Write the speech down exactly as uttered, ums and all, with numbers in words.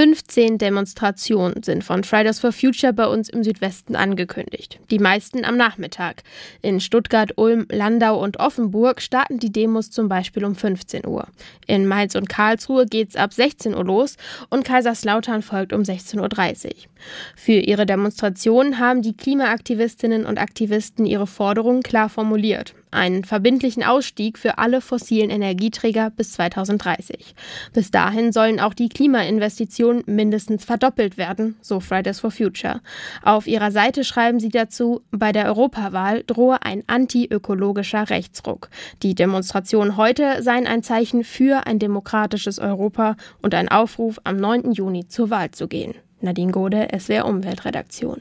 fünfzehn Demonstrationen sind von Fridays for Future bei uns im Südwesten angekündigt. Die meisten am Nachmittag. In Stuttgart, Ulm, Landau und Offenburg starten die Demos zum Beispiel um fünfzehn Uhr. In Mainz und Karlsruhe geht's ab sechzehn Uhr los und Kaiserslautern folgt um sechzehn Uhr dreißig. Für ihre Demonstrationen haben die Klimaaktivistinnen und Aktivisten ihre Forderungen klar formuliert. Einen verbindlichen Ausstieg für alle fossilen Energieträger bis zweitausenddreißig. Bis dahin sollen auch die Klimainvestitionen mindestens verdoppelt werden, so Fridays for Future. Auf ihrer Seite schreiben sie dazu, bei der Europawahl drohe ein antiökologischer Rechtsruck. Die Demonstrationen heute seien ein Zeichen für ein demokratisches Europa und ein Aufruf, am neunten Juni zur Wahl zu gehen. Nadine Gode, S W R Umweltredaktion.